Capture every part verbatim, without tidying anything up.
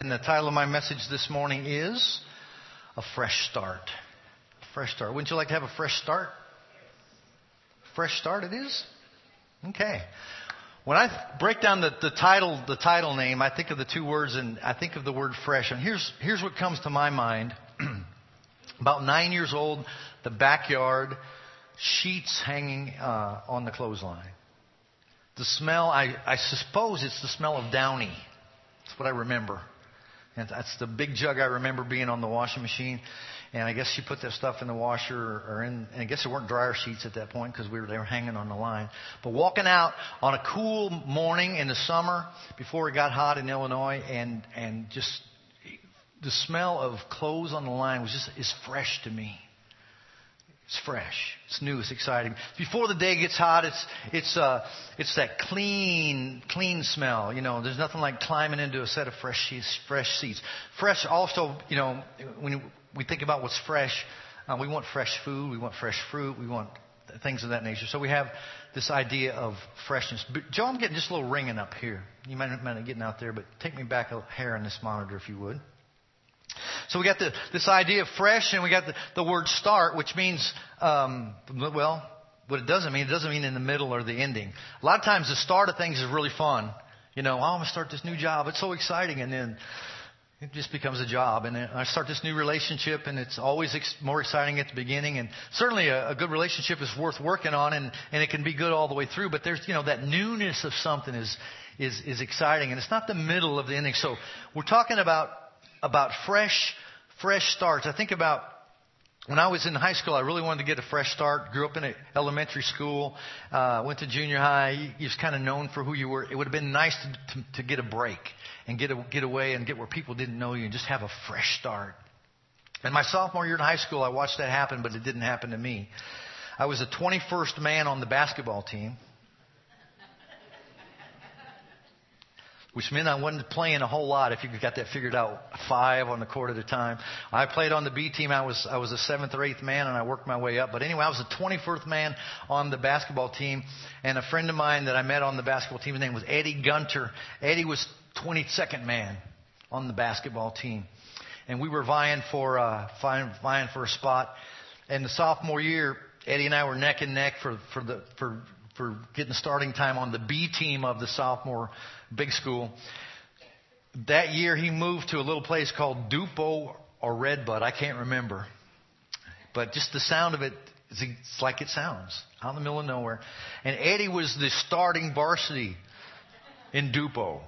And the title of my message this morning is A Fresh Start. A fresh start. Wouldn't you like to have a fresh start? Fresh start it is? Okay. When I break down the, the title, the title name, I think of the two words and I think of the word fresh. And here's, here's what comes to my mind. About nine years old, the backyard, sheets hanging uh, on the clothesline. The smell, I, I suppose it's the smell of Downy. That's what I remember. And that's the big jug I remember being on the washing machine. And I guess she put that stuff in the washer or in, and I guess there weren't dryer sheets at that point because we were they were hanging on the line. But walking out on a cool morning in the summer before it got hot in Illinois, and and just the smell of clothes on the line was just is fresh to me. It's fresh. It's new. It's exciting. Before the day gets hot, it's it's uh it's that clean clean smell. You know, there's nothing like climbing into a set of fresh sheets, fresh seats. Fresh. Also, you know, when we think about what's fresh, uh, we want fresh food. We want fresh fruit. We want things of that nature. So we have this idea of freshness. But Joe, I'm getting just a little ringing up here. You might not be getting out there, but take me back a hair on this monitor if you would. So we got the, this idea of fresh, and we got the, the word start, which means, um, well, what it doesn't mean, it doesn't mean in the middle or the ending. A lot of times the start of things is really fun. You know, oh, I'm going to start this new job. It's so exciting. And then it just becomes a job. And then I start this new relationship, and it's always ex- more exciting at the beginning. And certainly a, a good relationship is worth working on, and, and it can be good all the way through. But there's, you know, that newness of something is, is, is exciting. And it's not the middle of the ending. So we're talking about about fresh, fresh starts. I think about when I was in high school, I really wanted to get a fresh start. Grew up in an elementary school, uh, went to junior high. You, you was kind of known for who you were. It would have been nice to, to, to get a break and get a, get away and get where people didn't know you and just have a fresh start. And my sophomore year in high school, I watched that happen, but it didn't happen to me. I was the twenty-first man on the basketball team, which meant I wasn't playing a whole lot if you got that figured out, five on the court at a time. I played on the B team. I was I was a seventh or eighth man, and I worked my way up. But anyway, I was the twenty-first man on the basketball team, and a friend of mine that I met on the basketball team, his name was Eddie Gunter. Eddie was twenty-second man on the basketball team, and we were vying for uh, vying, vying for a spot. And the sophomore year, Eddie and I were neck and neck for for the for. for getting starting time on the B team of the sophomore big school. That year he moved to a little place called Dupo or Redbud. I can't remember. But just the sound of it, it's like it sounds. Out in the middle of nowhere. And Eddie was the starting varsity in Dupo.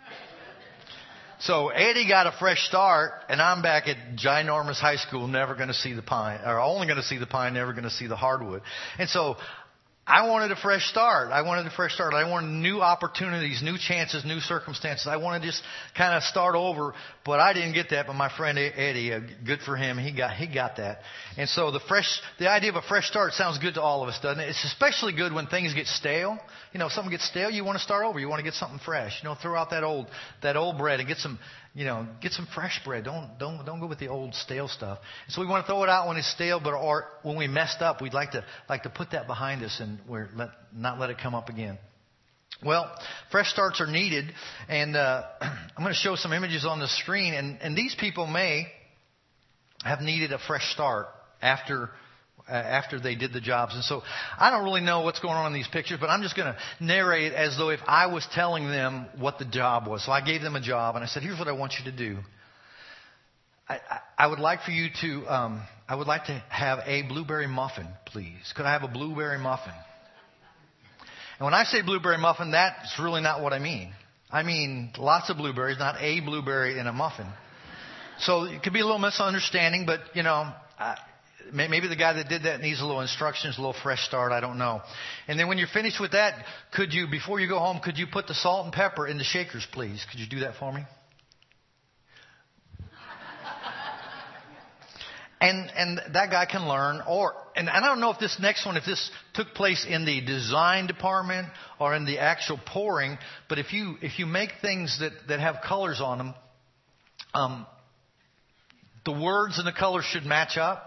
So Eddie got a fresh start, and I'm back at ginormous high school, never going to see the pine, or only going to see the pine, never going to see the hardwood. And so I wanted a fresh start. I wanted a fresh start. I wanted new opportunities, new chances, new circumstances. I wanted to just kind of start over, but I didn't get that. But my friend Eddie, uh, good for him, he got he got that. And so the fresh, the idea of a fresh start sounds good to all of us, doesn't it? It's especially good when things get stale. You know, if something gets stale, you want to start over. You want to get something fresh. You know, throw out that old that old bread and get some. You know, get some fresh bread. Don't don't don't go with the old stale stuff. So we want to throw it out when it's stale, but or when we messed up, we'd like to like to put that behind us and we're let, not let it come up again. Well, fresh starts are needed, and uh, I'm going to show some images on the screen, and, and these people may have needed a fresh start after. Uh, after they did the jobs. And so I don't really know what's going on in these pictures, but I'm just going to narrate as though if I was telling them what the job was. So I gave them a job, and I said, here's what I want you to do. I, I, I would like for you to, um, I would like to have a blueberry muffin, please. Could I have a blueberry muffin? And when I say blueberry muffin, that's really not what I mean. I mean lots of blueberries, not a blueberry in a muffin. So it could be a little misunderstanding, but, you know, I, maybe the guy that did that needs a little instructions, a little fresh start. I don't know. And then when you're finished with that, could you, before you go home, could you put the salt and pepper in the shakers, please? Could you do that for me? And and that guy can learn. Or and I don't know if this next one, if this took place in the design department or in the actual pouring. But if you if you make things that, that have colors on them, um, the words and the colors should match up.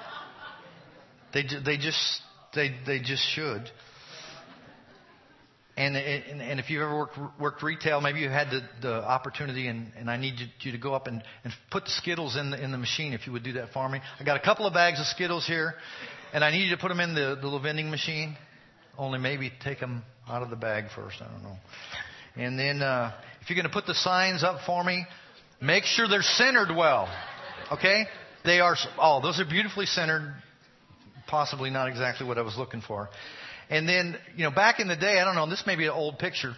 They they just they they just should. And, and and if you've ever worked, worked retail, maybe you had the, the opportunity, and, and I need you, you to go up and, and put the Skittles in the, in the machine, if you would do that for me. I got a couple of bags of Skittles here, and I need you to put them in the, the little vending machine. Only maybe take them out of the bag first. I don't know. And then uh, if you're going to put the signs up for me, make sure they're centered well. Okay? They are. Oh, those are beautifully centered. Possibly not exactly what I was looking for. And then, you know, back in the day, I don't know, this may be an old picture.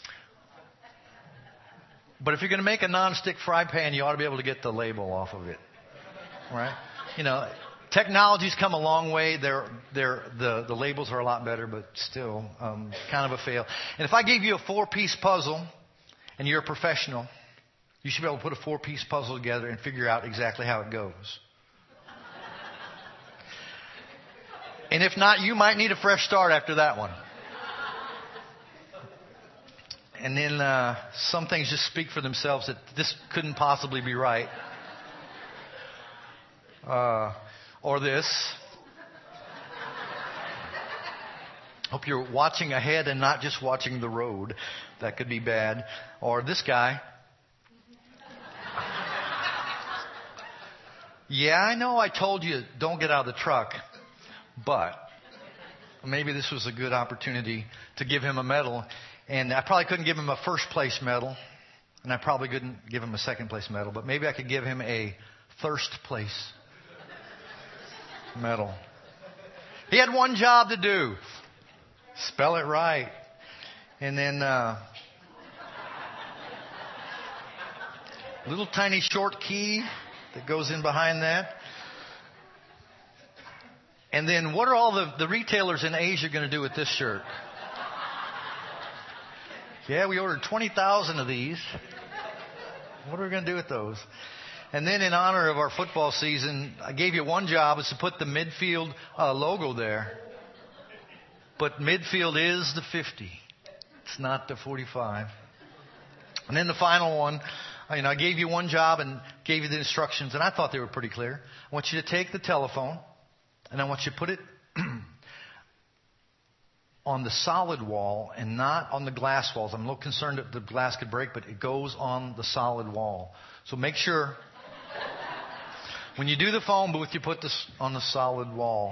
But if you're going to make a nonstick fry pan, you ought to be able to get the label off of it. Right? You know, technology's come a long way. They're, they're, the, the labels are a lot better, but still um, kind of a fail. And if I gave you a four-piece puzzle and you're a professional, you should be able to put a four-piece puzzle together and figure out exactly how it goes. And if not, you might need a fresh start after that one. And then uh, some things just speak for themselves that this couldn't possibly be right. Uh, or this. Hope you're watching ahead and not just watching the road. That could be bad. Or this guy. Yeah, I know I told you don't get out of the truck. But maybe this was a good opportunity to give him a medal. And I probably couldn't give him a first place medal. And I probably couldn't give him a second place medal. But maybe I could give him a thirst place medal. He had one job to do. Spell it right. And then uh, little tiny short key that goes in behind that. And then what are all the, the retailers in Asia going to do with this shirt? Yeah, we ordered twenty thousand of these. What are we going to do with those? And then in honor of our football season, I gave you one job, is to put the midfield uh, logo there. But midfield is the fifty. It's not the forty-five. And then the final one, you know, I gave you one job and gave you the instructions, and I thought they were pretty clear. I want you to take the telephone, and I want you to put it on the solid wall and not on the glass walls. I'm a little concerned that the glass could break, but it goes on the solid wall. So make sure when you do the phone booth, you put this on the solid wall.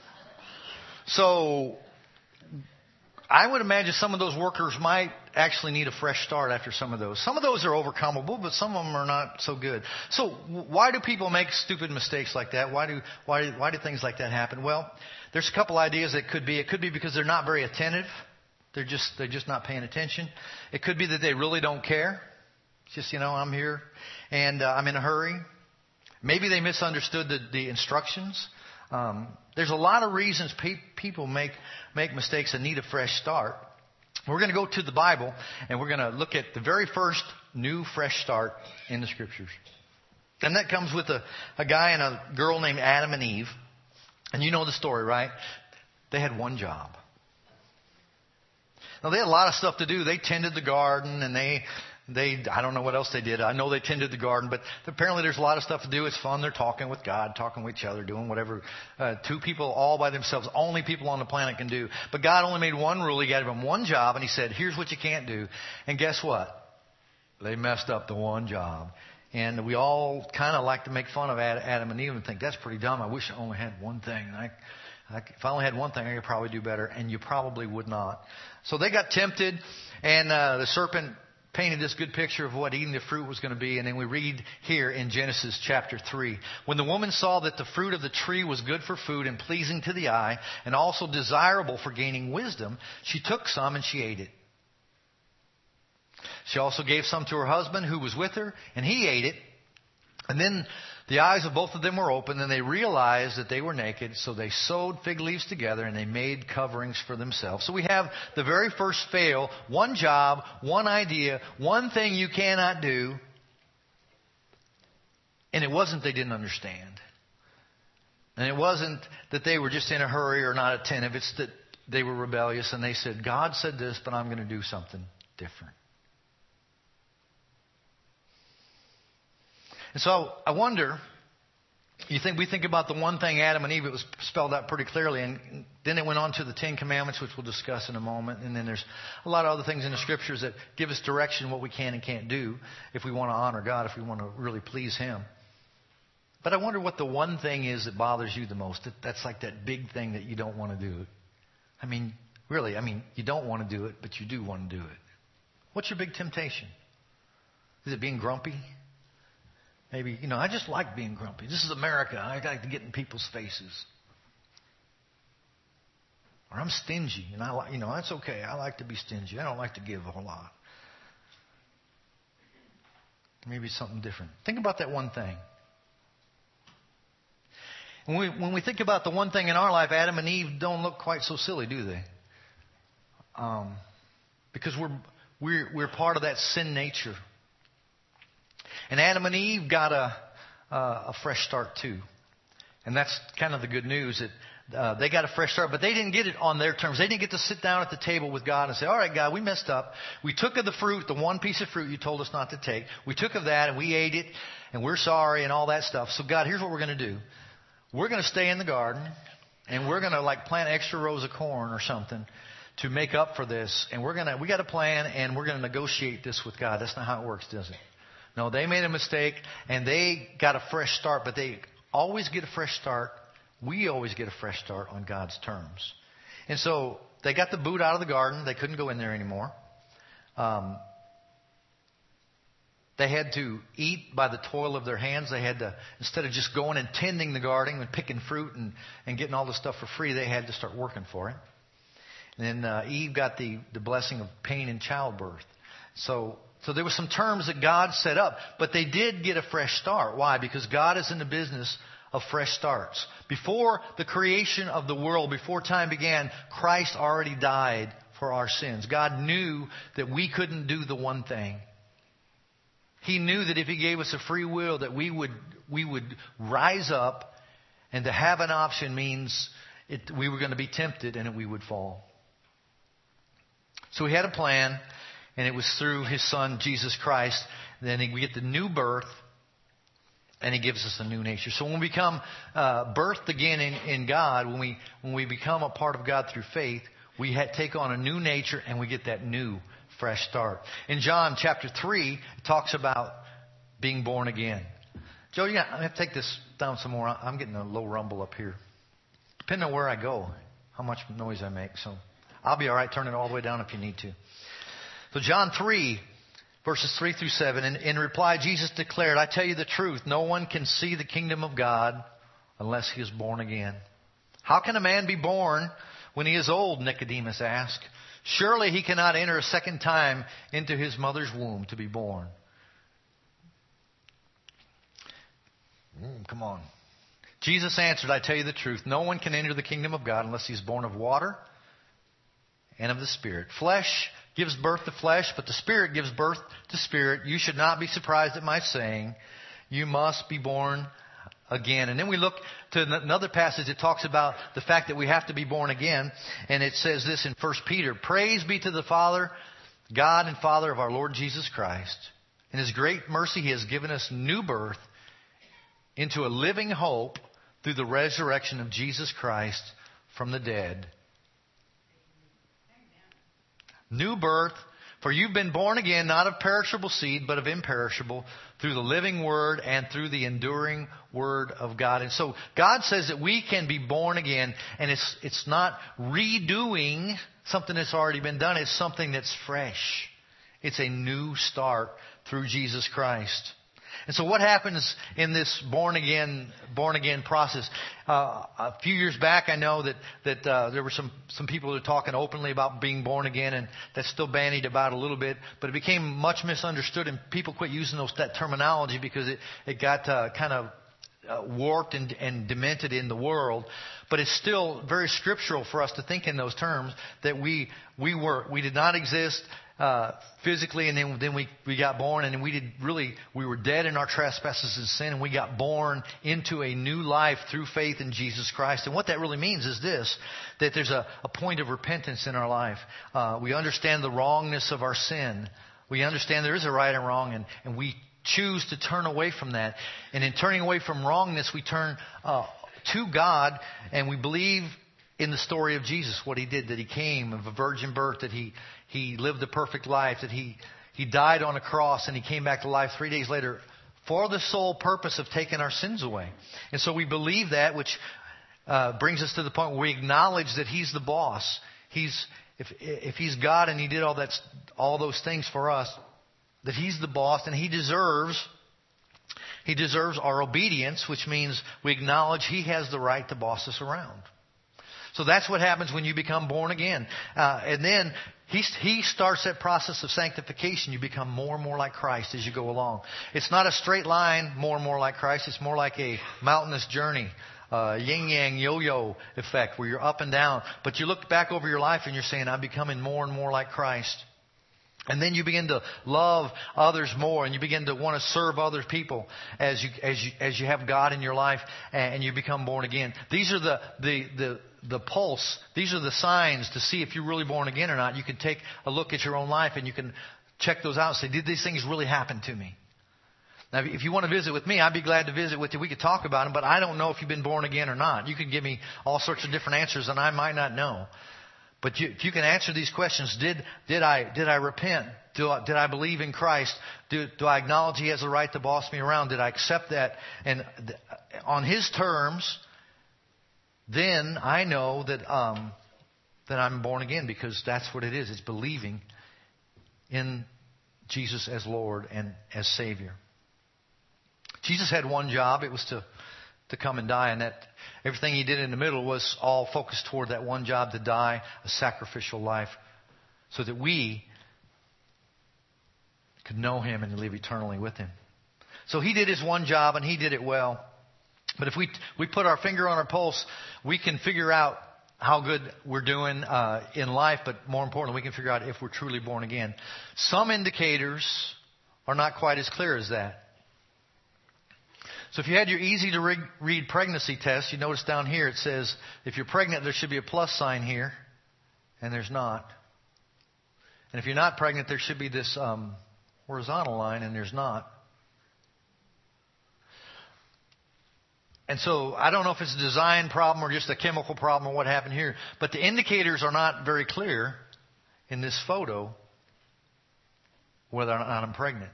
So I would imagine some of those workers might actually need a fresh start after some of those. Some of those are overcomable, but some of them are not so good. So why do people make stupid mistakes like that? Why do why why do things like that happen? Well, there's a couple ideas that could be. It could be because they're not very attentive. They're just they're just not paying attention. It could be that they really don't care. It's just, you know, I'm here and uh, I'm in a hurry. Maybe they misunderstood the, the instructions. Um, there's a lot of reasons pe- people make make mistakes and need a fresh start. We're going to go to the Bible, and we're going to look at the very first new fresh start in the Scriptures. And that comes with a, a guy and a girl named Adam and Eve. And you know the story, right? They had one job. Now, they had a lot of stuff to do. They tended the garden, and they... They, I don't know what else they did. I know they tended the garden, but apparently there's a lot of stuff to do. It's fun. They're talking with God, talking with each other, doing whatever uh, two people all by themselves, only people on the planet can do. But God only made one rule. He gave them one job, and He said, here's what you can't do. And guess what? They messed up the one job. And we all kind of like to make fun of Adam and Eve and think, that's pretty dumb. I wish I only had one thing. I, I, if I only had one thing, I could probably do better. And you probably would not. So they got tempted, and uh, the serpent painted this good picture of what eating the fruit was going to be. And then we read here in Genesis chapter three. When the woman saw that the fruit of the tree was good for food and pleasing to the eye and also desirable for gaining wisdom, she took some and she ate it. She also gave some to her husband who was with her, and he ate it. And then the eyes of both of them were opened, and they realized that they were naked. So they sewed fig leaves together, and they made coverings for themselves. So we have the very first fail, one job, one idea, one thing you cannot do. And it wasn't they didn't understand. And it wasn't that they were just in a hurry or not attentive. It's that they were rebellious, and they said, God said this, but I'm going to do something different. And so I wonder You think we think about the one thing, Adam and Eve, it was spelled out pretty clearly. And then it went on to the Ten Commandments, which we'll discuss in a moment. And then there's a lot of other things in the Scriptures that give us direction what we can and can't do if we want to honor God, if we want to really please Him. But I wonder what the one thing is that bothers you the most. That, that's like that big thing that you don't want to do. I mean, really, I mean, you don't want to do it, but you do want to do it. What's your big temptation? Is it being grumpy? Maybe, you know, I just like being grumpy. This is America. I like to get in people's faces. Or I'm stingy, and I like, you know, that's okay. I like to be stingy. I don't like to give a whole lot. Maybe something different. Think about that one thing. When we, when we think about the one thing in our life, Adam and Eve don't look quite so silly, do they? Um, because we're we're we're part of that sin nature. And Adam and Eve got a, uh, a fresh start too. And that's kind of the good news, that uh, they got a fresh start, but they didn't get it on their terms. They didn't get to sit down at the table with God and say, all right, God, we messed up. We took of the fruit, the one piece of fruit you told us not to take. We took of that and we ate it and we're sorry and all that stuff. So God, here's what we're going to do. We're going to stay in the garden and we're going to like plant extra rows of corn or something to make up for this. And we're going to, we got a plan and we're going to negotiate this with God. That's not how it works, does it? No, they made a mistake, and they got a fresh start, but they always get a fresh start. We always get a fresh start on God's terms. And so they got the boot out of the garden. They couldn't go in there anymore. Um, they had to eat by the toil of their hands. They had to, instead of just going and tending the garden and picking fruit and, and getting all this stuff for free, they had to start working for it. And then uh, Eve got the, the blessing of pain in childbirth. So... So there were some terms that God set up, but they did get a fresh start. Why? Because God is in the business of fresh starts. Before the creation of the world, before time began, Christ already died for our sins. God knew that we couldn't do the one thing. He knew that if He gave us a free will, that we would we would rise up, and to have an option means it, we were going to be tempted and that we would fall. So He had a plan. And it was through His Son, Jesus Christ. Then we get the new birth, and He gives us a new nature. So when we become uh, birthed again in, in God, when we when we become a part of God through faith, we ha- take on a new nature, and we get that new, fresh start. In John chapter three, it talks about being born again. Joe, yeah, I have to take this down some more. I'm getting a low rumble up here. Depending on where I go, how much noise I make. So I'll be all right. Turn it all the way down if you need to. So John three, verses three through seven, in, in reply, Jesus declared, I tell you the truth, no one can see the kingdom of God unless he is born again. How can a man be born when he is old? Nicodemus asked. Surely he cannot enter a second time into his mother's womb to be born. Mm, come on. Jesus answered, I tell you the truth, no one can enter the kingdom of God unless he is born of water and of the Spirit. Flesh gives birth to flesh, but the Spirit gives birth to spirit. You should not be surprised at my saying, you must be born again. And then we look to another passage that talks about the fact that we have to be born again. And it says this in First Peter, praise be to the Father, God and Father of our Lord Jesus Christ. In His great mercy, He has given us new birth into a living hope through the resurrection of Jesus Christ from the dead. New birth, for you've been born again, not of perishable seed, but of imperishable, through the living Word and through the enduring Word of God. And so God says that we can be born again, and it's it's not redoing something that's already been done. It's something that's fresh. It's a new start through Jesus Christ. And so what happens in this born again, born again process? Uh, a few years back, I know that, that, uh, there were some, some people who were talking openly about being born again, and that's still bandied about a little bit, but it became much misunderstood, and people quit using those, that terminology because it, it got, uh, kind of, uh, warped and, and demented in the world. But it's still very scriptural for us to think in those terms that we, we were, we did not exist, Uh, physically, and then then we, we got born, and we did really we were dead in our trespasses and sin, and we got born into a new life through faith in Jesus Christ. And what that really means is this: that there's a, a point of repentance in our life. Uh, we understand the wrongness of our sin. We understand there is a right and wrong, and, and we choose to turn away from that. And in turning away from wrongness, we turn uh, to God, and we believe in the story of Jesus, what He did, that He came of a virgin birth, that He He lived a perfect life, that He He died on a cross, and He came back to life three days later for the sole purpose of taking our sins away. And so we believe that, which uh, brings us to the point where we acknowledge that He's the boss. He's if if He's God and He did all that all those things for us, that He's the boss, and He deserves He deserves our obedience, which means we acknowledge He has the right to boss us around. So that's what happens when you become born again. Uh, and then he, he starts that process of sanctification. You become more and more like Christ as you go along. It's not a straight line, more and more like Christ. It's more like a mountainous journey. Uh, yin-yang, yo-yo effect, where you're up and down. But you look back over your life and you're saying, I'm becoming more and more like Christ. And then you begin to love others more, and you begin to want to serve other people as you as you as you have God in your life, and you become born again. These are the the the the pulse. These are the signs to see if you're really born again or not. You can take a look at your own life, and you can check those out and say, did these things really happen to me? Now, if you want to visit with me, I'd be glad to visit with you. We could talk about them, but I don't know if you've been born again or not. You can give me all sorts of different answers, and I might not know. But you, if you can answer these questions, did did I did I repent? Do I, did I believe in Christ? Do, do I acknowledge He has the right to boss me around? Did I accept that? And th- on His terms, then I know that um, that I'm born again, because that's what it is. It's believing in Jesus as Lord and as Savior. Jesus had one job. It was to to come and die, and that everything He did in the middle was all focused toward that one job, to die a sacrificial life, so that we could know Him and live eternally with Him. So He did His one job, and He did it well. But if we we put our finger on our pulse, we can figure out how good we're doing uh, in life, but more importantly, we can figure out if we're truly born again. Some indicators are not quite as clear as that. So if you had your easy to re- read pregnancy test, you notice down here it says, if you're pregnant, there should be a plus sign here, and there's not. And if you're not pregnant, there should be this um, horizontal line, and there's not. And so I don't know if it's a design problem or just a chemical problem or what happened here, but the indicators are not very clear in this photo whether or not I'm pregnant.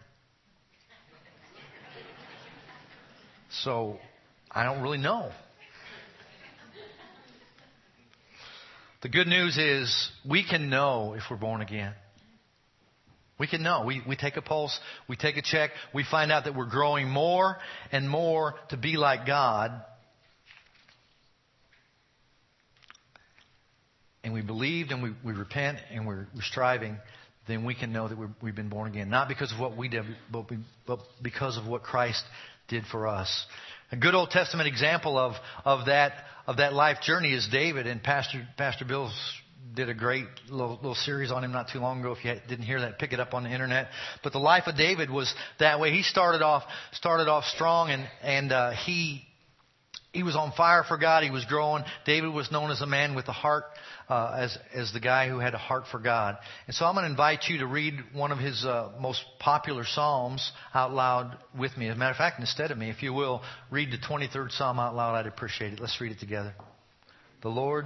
So I don't really know. The good news is we can know if we're born again. We can know. We, we take a pulse. We take a check. We find out that we're growing more and more to be like God. And we believed, and we, we repent, and we're, we're striving. Then we can know that we're, we've been born again. Not because of what we did, but, we, but because of what Christ did for us. A good Old Testament example of, of that of that life journey is David, and Pastor Pastor Bill did a great little, little series on him not too long ago. If you didn't hear that, pick it up on the internet. But the life of David was that way. He started off started off strong, and and uh, he he was on fire for God. He was growing. David was known as a man with a heart, uh, as as the guy who had a heart for God. And so I'm going to invite you to read one of his uh, most popular psalms out loud with me. As a matter of fact, instead of me, if you will, read the twenty-third Psalm out loud. I'd appreciate it. Let's read it together. The Lord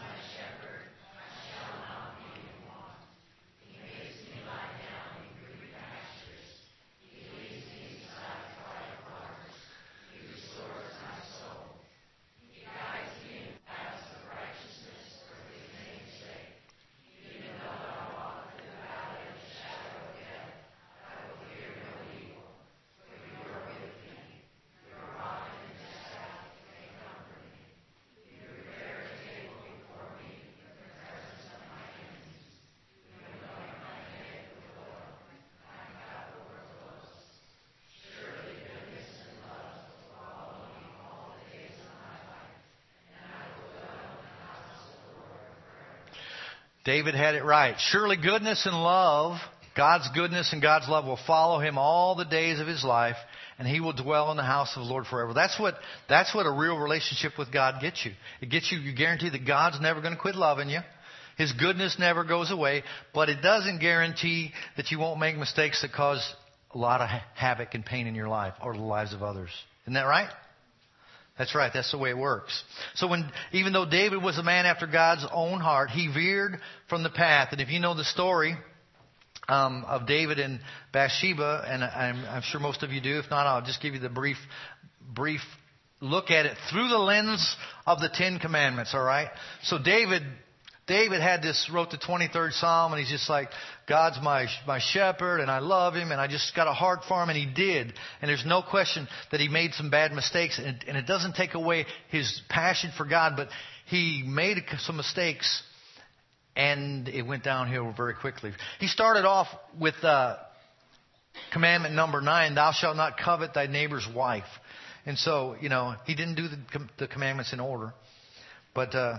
David had it right. Surely goodness and love, God's goodness and God's love will follow him all the days of his life, and he will dwell in the house of the Lord forever. That's what that's what a real relationship with God gets you. It gets you, you guarantee that God's never going to quit loving you. His goodness never goes away, but it doesn't guarantee that you won't make mistakes that cause a lot of ha- havoc and pain in your life or the lives of others. Isn't that right? That's right. That's the way it works. So when, even though David was a man after God's own heart, he veered from the path. And if you know the story um, of David and Bathsheba, and I'm, I'm sure most of you do. If not, I'll just give you the brief, brief look at it through the lens of the Ten Commandments. All right. So David. David had this, wrote the twenty-third Psalm, and he's just like, God's my my shepherd, and I love him, and I just got a heart for him, and he did. And there's no question that he made some bad mistakes, and it, and it doesn't take away his passion for God, but he made some mistakes, and it went downhill very quickly. He started off with uh, commandment number nine, thou shalt not covet thy neighbor's wife. And so, you know, he didn't do the, the commandments in order, but... Uh,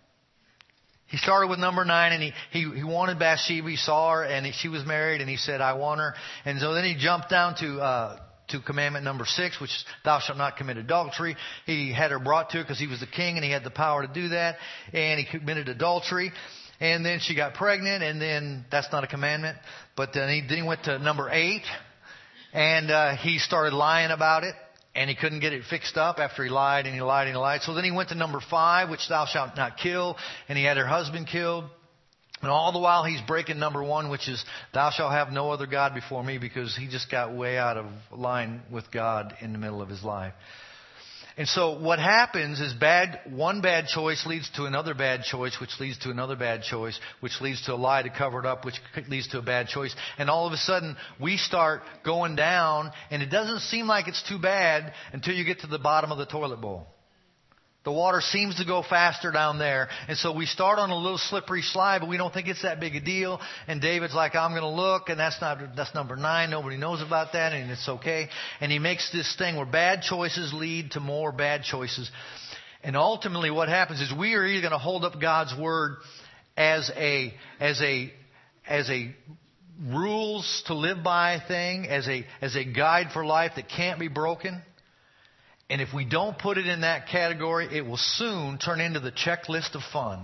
He started with number nine, and he, he, he wanted Bathsheba. He saw her, and he, she was married, and he said, I want her. And so then he jumped down to uh, to commandment number six, which is, thou shalt not commit adultery. He had her brought to it because he was the king, and he had the power to do that. And he committed adultery. And then she got pregnant, and then that's not a commandment. But then he, then he went to number eight, and uh, he started lying about it. And he couldn't get it fixed up after he lied and he lied and he lied. So then he went to number five, which thou shalt not kill. And he had her husband killed. And all the while he's breaking number one, which is thou shalt have no other God before me, because he just got way out of line with God in the middle of his life. And so what happens is bad, one bad choice leads to another bad choice, which leads to another bad choice, which leads to a lie to cover it up, which leads to a bad choice. And all of a sudden, we start going down, and it doesn't seem like it's too bad until you get to the bottom of the toilet bowl. The water seems to go faster down there. And so we start on a little slippery slide, but we don't think it's that big a deal. And David's like, I'm going to look, and that's not, that's number nine. Nobody knows about that, and it's okay. And he makes this thing where bad choices lead to more bad choices. And ultimately what happens is we are either going to hold up God's word as a, as a, as a rules to live by thing, as a, as a guide for life that can't be broken. And if we don't put it in that category, it will soon turn into the checklist of fun.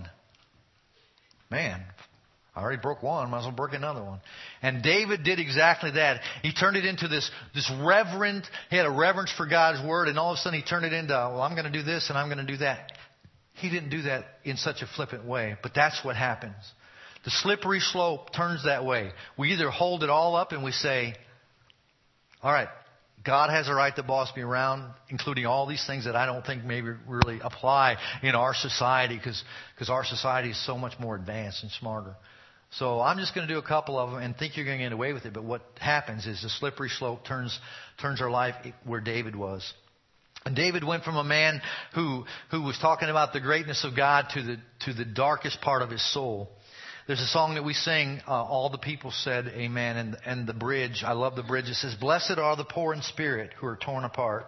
Man, I already broke one, might as well break another one. And David did exactly that. He turned it into this, this reverent, he had a reverence for God's word, and all of a sudden he turned it into, well, I'm going to do this and I'm going to do that. He didn't do that in such a flippant way, but that's what happens. The slippery slope turns that way. We either hold it all up and we say, all right, God has a right to boss me around, including all these things that I don't think maybe really apply in our society, because because our society is so much more advanced and smarter. So I'm just going to do a couple of them and think you're going to get away with it. But what happens is the slippery slope turns turns our life where David was. And David went from a man who who was talking about the greatness of God to the to the darkest part of his soul. There's a song that we sing, uh, all the people said amen, and, and the bridge, I love the bridge. It says, blessed are the poor in spirit who are torn apart.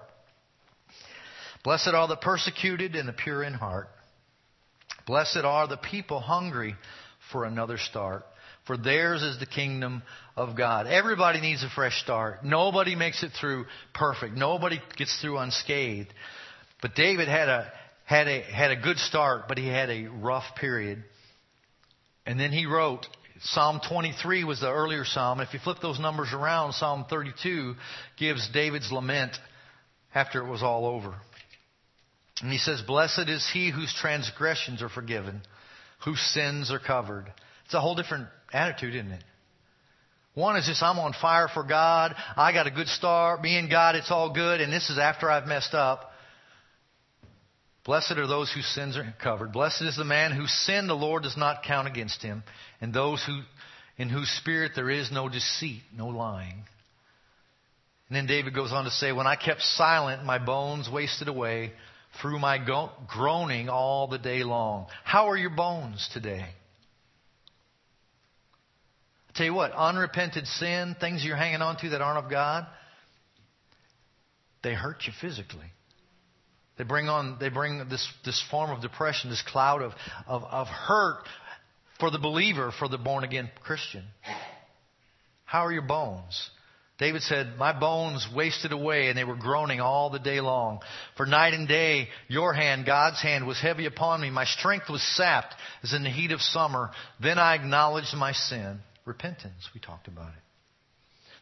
Blessed are the persecuted and the pure in heart. Blessed are the people hungry for another start. For theirs is the kingdom of God. Everybody needs a fresh start. Nobody makes it through perfect. Nobody gets through unscathed. But David had a, had a, had a good start, but he had a rough period. And then he wrote, Psalm twenty-three was the earlier psalm. If you flip those numbers around, Psalm thirty-two gives David's lament after it was all over. And he says, blessed is he whose transgressions are forgiven, whose sins are covered. It's a whole different attitude, isn't it? One is just, I'm on fire for God. I got a good start. Me and God, it's all good. And this is after I've messed up. Blessed are those whose sins are covered. Blessed is the man whose sin the Lord does not count against him, and those who, in whose spirit there is no deceit, no lying. And then David goes on to say, when I kept silent, my bones wasted away through my go- groaning all the day long. How are your bones today? I tell you what, unrepented sin, things you're hanging on to that aren't of God, they hurt you physically. They bring on, they bring this, this form of depression, this cloud of, of, of hurt for the believer, for the born-again Christian. How are your bones? David said, my bones wasted away and they were groaning all the day long. For night and day, your hand, God's hand, was heavy upon me. My strength was sapped as in the heat of summer. Then I acknowledged my sin. Repentance, we talked about it.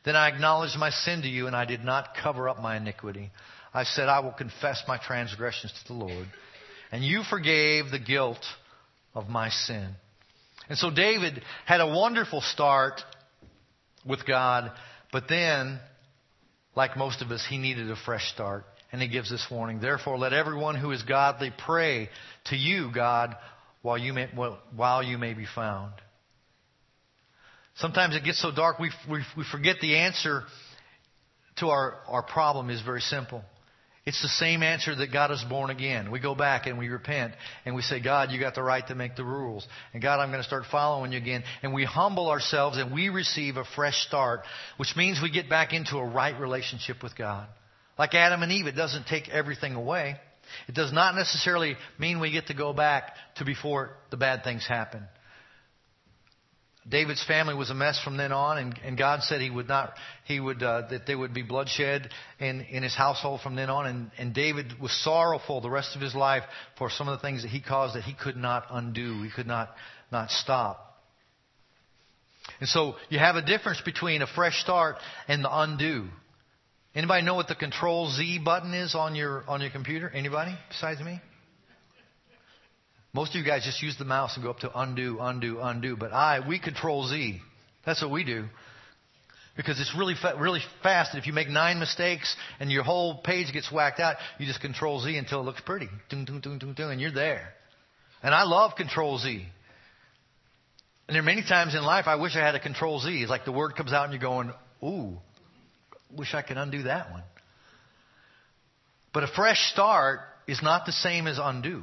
Then I acknowledged my sin to you, and I did not cover up my iniquity. I said, I will confess my transgressions to the Lord. And you forgave the guilt of my sin. And so David had a wonderful start with God, but then, like most of us, he needed a fresh start. And he gives this warning. Therefore, let everyone who is godly pray to you, God, while you may, while you may be found. Sometimes it gets so dark we, we, we forget the answer to our, our problem is very simple. It's the same answer that got us born again. We go back and we repent and we say, God, you got the right to make the rules. And God, I'm going to start following you again. And we humble ourselves and we receive a fresh start, which means we get back into a right relationship with God. Like Adam and Eve, it doesn't take everything away. It does not necessarily mean we get to go back to before the bad things happen. David's family was a mess from then on, and, and God said He would not, He would uh, that there would be bloodshed in, in his household from then on. And, and David was sorrowful the rest of his life for some of the things that he caused that he could not undo. He could not not stop. And so you have a difference between a fresh start and the undo. Anybody know what the Control Z button is on your on your computer? Anybody besides me? Most of you guys just use the mouse and go up to undo, undo, undo. But I, we Control Z. That's what we do. Because it's really fa- really fast. And if you make nine mistakes and your whole page gets whacked out, you just Control Z until it looks pretty. Dun, dun, dun, dun, dun, and you're there. And I love Control Z. And there are many times in life I wish I had a Control Z. It's like the word comes out and you're going, ooh, wish I could undo that one. But a fresh start is not the same as undo.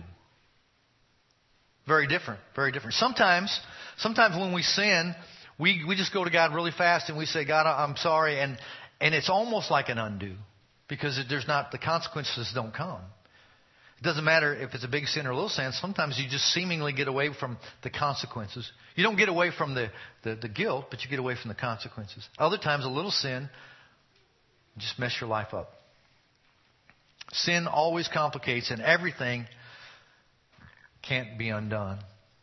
Very different, very different. Sometimes, sometimes when we sin, we, we just go to God really fast and we say, God, I'm sorry. And, and it's almost like an undo because there's not, the consequences don't come. It doesn't matter if it's a big sin or a little sin. Sometimes you just seemingly get away from the consequences. You don't get away from the, the, the guilt, but you get away from the consequences. Other times a little sin just mess your life up. Sin always complicates, and everything can't be undone.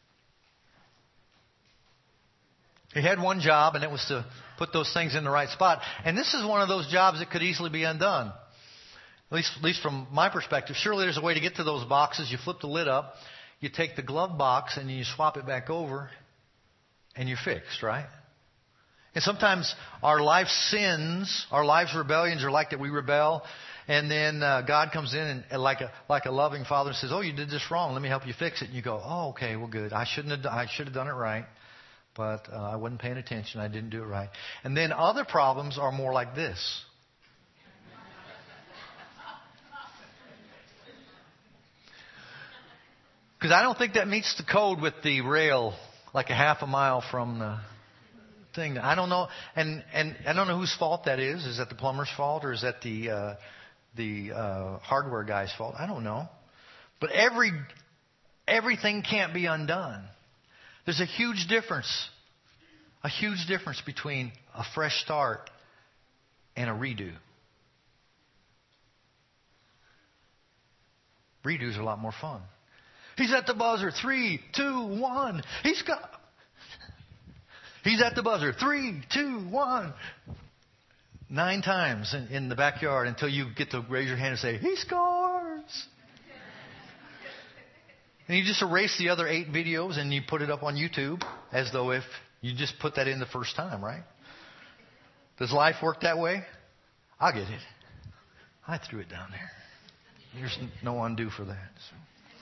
He had one job, and it was to put those things in the right spot. And this is one of those jobs that could easily be undone. At least, at least from my perspective. Surely there's a way to get to those boxes. You flip the lid up, you take the glove box, and you swap it back over, and you're fixed, right? And sometimes our life sins, our life's rebellions are like that. We rebel, and then uh, God comes in and, and like a like a loving father says, "Oh, you did this wrong. Let me help you fix it." And you go, "Oh, okay, well, good. I shouldn't have. I should have done it right, but uh, I wasn't paying attention. I didn't do it right." And then other problems are more like this. Because I don't think that meets the code with the rail, like a half a mile from the thing. I don't know, and and I don't know whose fault that is. Is that the plumber's fault, or is that the uh, the uh, hardware guy's fault? I don't know. But every everything can't be undone. There's a huge difference, a huge difference between a fresh start and a redo. Redos are a lot more fun. He's at the buzzer. Three, two, one. He's got. He's at the buzzer. Three, two, one. Nine times in, in the backyard until you get to raise your hand and say, he scores. And you just erase the other eight videos and you put it up on YouTube as though if you just put that in the first time, right? Does life work that way? I'll get it. I threw it down there. There's no undo for that. So.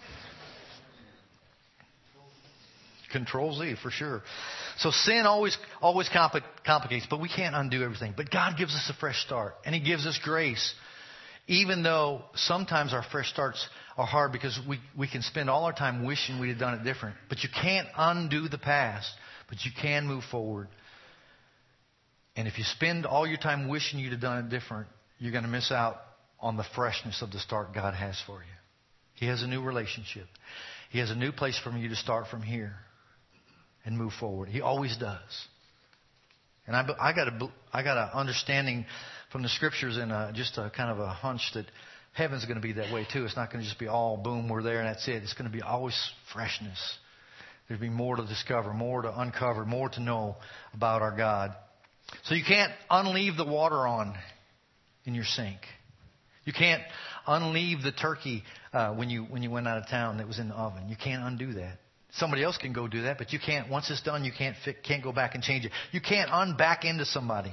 Control Z for sure. So sin always always compli- complicates, but we can't undo everything. But God gives us a fresh start, and He gives us grace. Even though sometimes our fresh starts are hard because we, we can spend all our time wishing we'd have done it different. But you can't undo the past, but you can move forward. And if you spend all your time wishing you'd have done it different, you're going to miss out on the freshness of the start God has for you. He has a new relationship. He has a new place for you to start from here and move forward. He always does. And I, I got a, I got an understanding from the Scriptures and a, just a kind of a hunch that heaven's going to be that way too. It's not going to just be all boom, we're there and that's it. It's going to be always freshness. There'll be more to discover, more to uncover, more to know about our God. So you can't unleave the water on in your sink. You can't unleave the turkey uh, when you when you went out of town that was in the oven. You can't undo that. Somebody else can go do that, but you can't. Once it's done, you can't fi- can't go back and change it. You can't unback into somebody.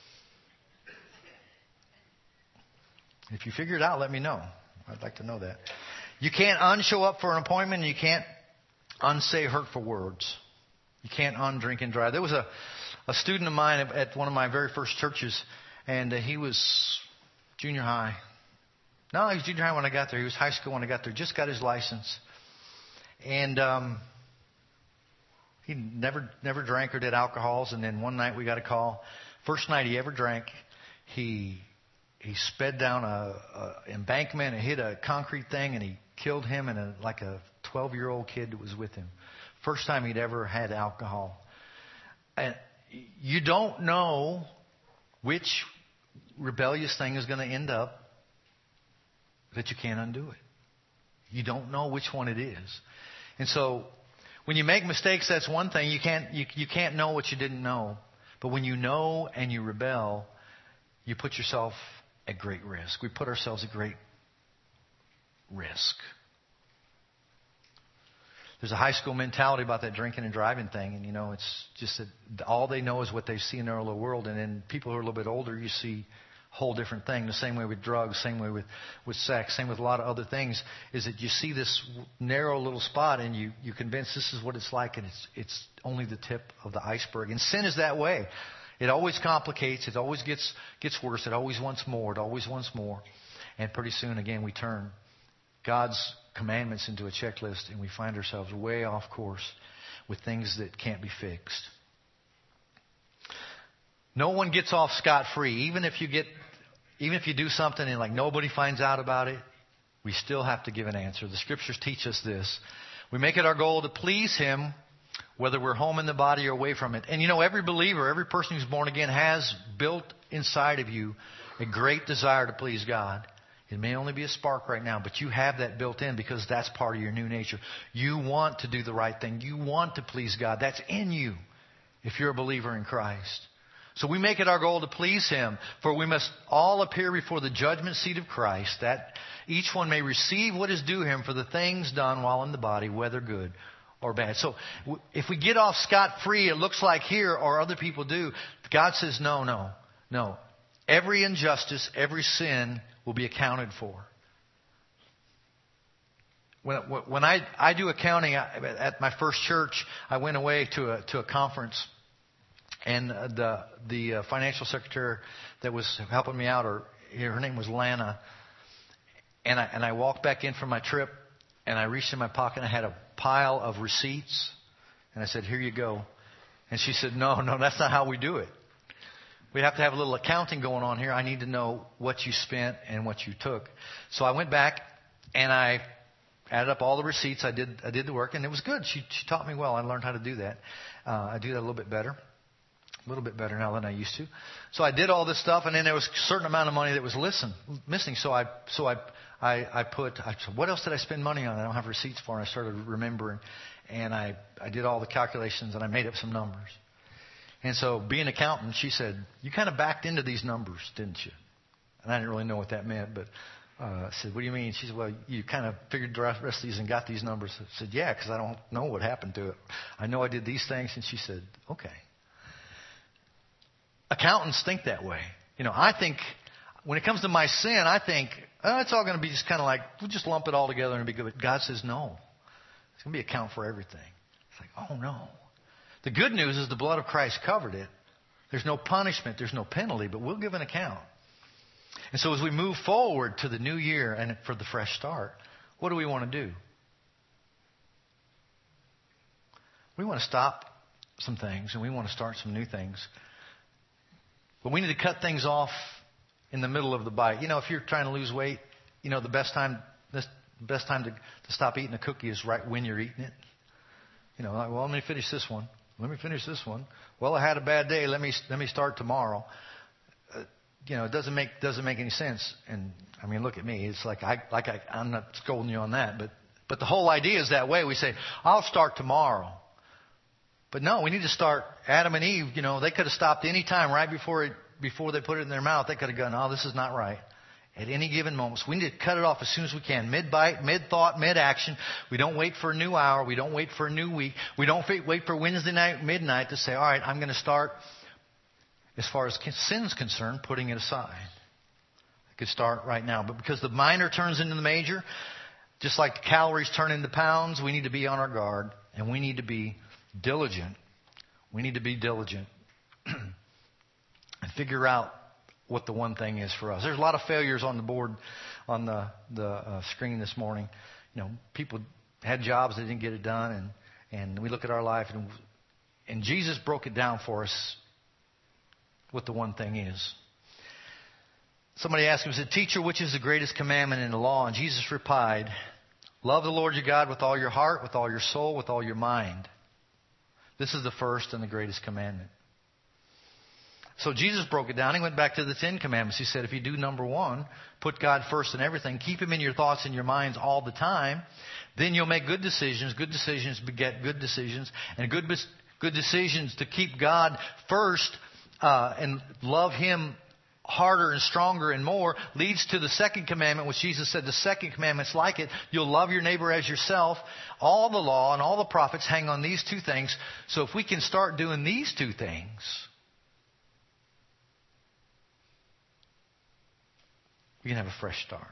If you figure it out, let me know. I'd like to know that. You can't unshow up for an appointment, and you can't unsay hurtful words. You can't undrink and drive. There was a, a student of mine at one of my very first churches, and uh, he was junior high. No, he was junior high when I got there. He was high school when I got there. Just got his license. And um, he never never drank or did alcohols. And then one night we got a call. First night he ever drank, he he sped down a, a embankment and hit a concrete thing, and he killed him and a, like a twelve-year-old kid that was with him. First time he'd ever had alcohol. And you don't know which rebellious thing is going to end up that you can't undo it. You don't know which one it is. And so when you make mistakes, that's one thing. You can't you, you can't know what you didn't know. But when you know and you rebel, you put yourself at great risk. We put ourselves at great risk. There's a high school mentality about that drinking and driving thing. And, you know, it's just that all they know is what they see in their little world. And then people who are a little bit older, you see a whole different thing. The same way with drugs, same way with, with sex, same with a lot of other things, is that you see this narrow little spot and you, you convince this is what it's like, and it's, it's only the tip of the iceberg. And sin is that way. It always complicates. It always gets, gets worse. It always wants more. It always wants more. And pretty soon, again, we turn God's commandments into a checklist, and we find ourselves way off course with things that can't be fixed. No one gets off scot-free. Even if you get, even if you do something and like nobody finds out about it, we still have to give an answer. The Scriptures teach us this. We make it our goal to please Him, whether we're home in the body or away from it. And you know, every believer, every person who's born again has built inside of you a great desire to please God. It may only be a spark right now, but you have that built in because that's part of your new nature. You want to do the right thing. You want to please God. That's in you if you're a believer in Christ. So we make it our goal to please Him, for we must all appear before the judgment seat of Christ, that each one may receive what is due him for the things done while in the body, whether good or bad. So if we get off scot-free, it looks like here, or other people do, God says, no, no, no. Every injustice, every sin will be accounted for. When, when I, I do accounting at my first church, I went away to a, to a conference. And the the financial secretary that was helping me out, or her name was Lana, and I and I walked back in from my trip, and I reached in my pocket and I had a pile of receipts, and I said, "Here you go." And she said, "No, no, that's not how we do it. We have to have a little accounting going on here. I need to know what you spent and what you took." So I went back and I added up all the receipts. I did I did the work, and it was good. She she taught me well. I learned how to do that. Uh, I do that a little bit better. A little bit better now than I used to. So I did all this stuff, and then there was a certain amount of money that was listen, missing. So I, so I, I, I put, I said, what else did I spend money on? I don't have receipts for. And I started remembering, and I, I did all the calculations, and I made up some numbers. And so, being an accountant, she said, "You kind of backed into these numbers, didn't you?" And I didn't really know what that meant, but uh, I said, "What do you mean?" She said, "Well, you kind of figured the rest of these and got these numbers." I said, "Yeah, because I don't know what happened to it. I know I did these things." And she said, "Okay." Accountants think that way. You know, I think when it comes to my sin, I think, oh, it's all going to be just kind of like, we'll just lump it all together and be good. But God says, no. It's going to be a count for everything. It's like, oh, no. The good news is the blood of Christ covered it. There's no punishment. There's no penalty, but we'll give an account. And so as we move forward to the new year and for the fresh start, what do we want to do? We want to stop some things and we want to start some new things. But we need to cut things off in the middle of the bite. You know, if you're trying to lose weight, you know, the best time, the best time to, to stop eating a cookie is right when you're eating it. You know, like, well, let me finish this one. Let me finish this one. Well, I had a bad day. Let me let me start tomorrow. Uh, you know, it doesn't make doesn't make any sense. And I mean, look at me. It's like I like I, I'm not scolding you on that, but but the whole idea is that way. We say, I'll start tomorrow. But no, we need to start. Adam and Eve, you know, they could have stopped any time right before it, before they put it in their mouth. They could have gone, oh, this is not right. At any given moment. So we need to cut it off as soon as we can. Mid-bite, mid-thought, mid-action. We don't wait for a new hour. We don't wait for a new week. We don't wait for Wednesday night, midnight to say, all right, I'm going to start, as far as sin's concerned, putting it aside. I could start right now. But because the minor turns into the major, just like the calories turn into pounds, we need to be on our guard. And we need to be diligent. We need to be diligent. And figure out what the one thing is for us. There's a lot of failures on the board, on the, the uh, screen this morning. You know, people had jobs, they didn't get it done. And, and we look at our life, and, and Jesus broke it down for us what the one thing is. Somebody asked him, said, Teacher, which is the greatest commandment in the law? And Jesus replied, love the Lord your God with all your heart, with all your soul, with all your mind. This is the first and the greatest commandment. So Jesus broke it down. He went back to the Ten Commandments. He said, if you do number one, put God first in everything, keep Him in your thoughts and your minds all the time, then you'll make good decisions. Good decisions beget good decisions. And good, good decisions to keep God first uh, and love Him harder and stronger and more leads to the second commandment, which Jesus said the second commandment's like it. You'll love your neighbor as yourself. All the law and all the prophets hang on these two things. So if we can start doing these two things, we can have a fresh start.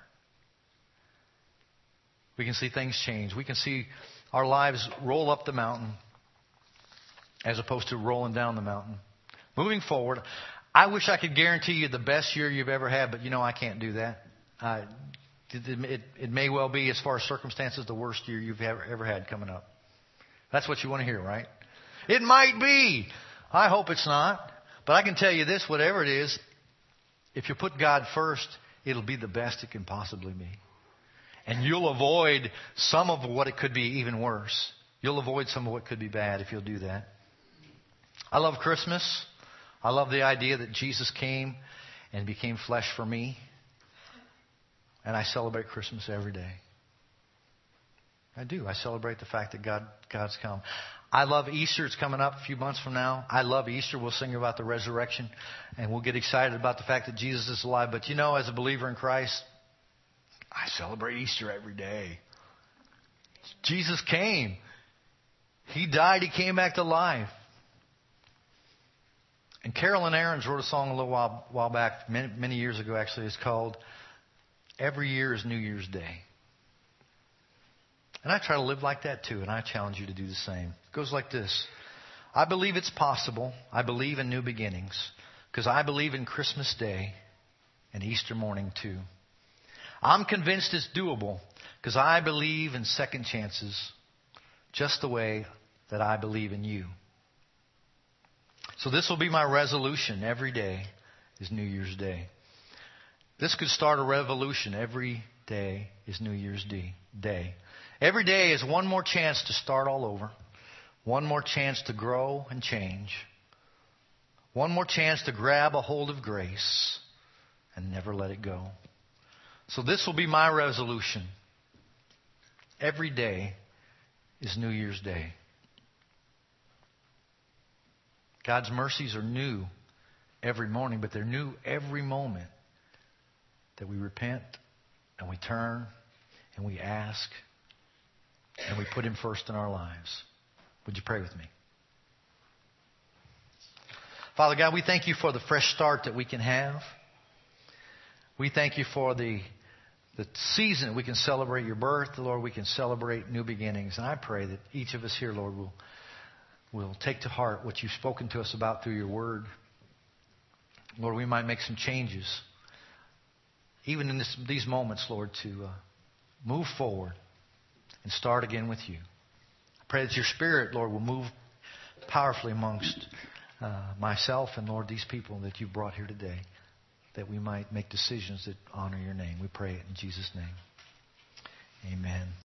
We can see things change. We can see our lives roll up the mountain as opposed to rolling down the mountain. Moving forward, I wish I could guarantee you the best year you've ever had, but you know I can't do that. Uh, it, it, it may well be, as far as circumstances, the worst year you've ever, ever had coming up. That's what you want to hear, right? It might be. I hope it's not. But I can tell you this, whatever it is, if you put God first, it'll be the best it can possibly be. And you'll avoid some of what it could be even worse. You'll avoid some of what could be bad if you'll do that. I love Christmas. I love the idea that Jesus came and became flesh for me. And I celebrate Christmas every day. I do. I celebrate the fact that God, God's come. I love Easter. It's coming up a few months from now. I love Easter. We'll sing about the resurrection. And we'll get excited about the fact that Jesus is alive. But you know, as a believer in Christ, I celebrate Easter every day. Jesus came. He died. He came back to life. And Carolyn Aarons wrote a song a little while, while back, many, many years ago actually. It's called Every Year is New Year's Day. And I try to live like that too, and I challenge you to do the same. It goes like this. I believe it's possible. I believe in new beginnings because I believe in Christmas Day and Easter morning too. I'm convinced it's doable because I believe in second chances just the way that I believe in you. So this will be my resolution. Every day is New Year's Day. This could start a revolution. Every day is New Year's Day. Every day is one more chance to start all over. One more chance to grow and change. One more chance to grab a hold of grace and never let it go. So this will be my resolution. Every day is New Year's Day. God's mercies are new every morning, but they're new every moment that we repent and we turn and we ask and we put Him first in our lives. Would you pray with me? Father God, we thank You for the fresh start that we can have. We thank You for the, the season that we can celebrate Your birth. Lord, we can celebrate new beginnings. And I pray that each of us here, Lord, will We'll take to heart what You've spoken to us about through Your Word. Lord, we might make some changes, even in this, these moments, Lord, to uh, move forward and start again with You. I pray that Your Spirit, Lord, will move powerfully amongst uh, myself and, Lord, these people that You've brought here today, that we might make decisions that honor Your name. We pray it in Jesus' name. Amen.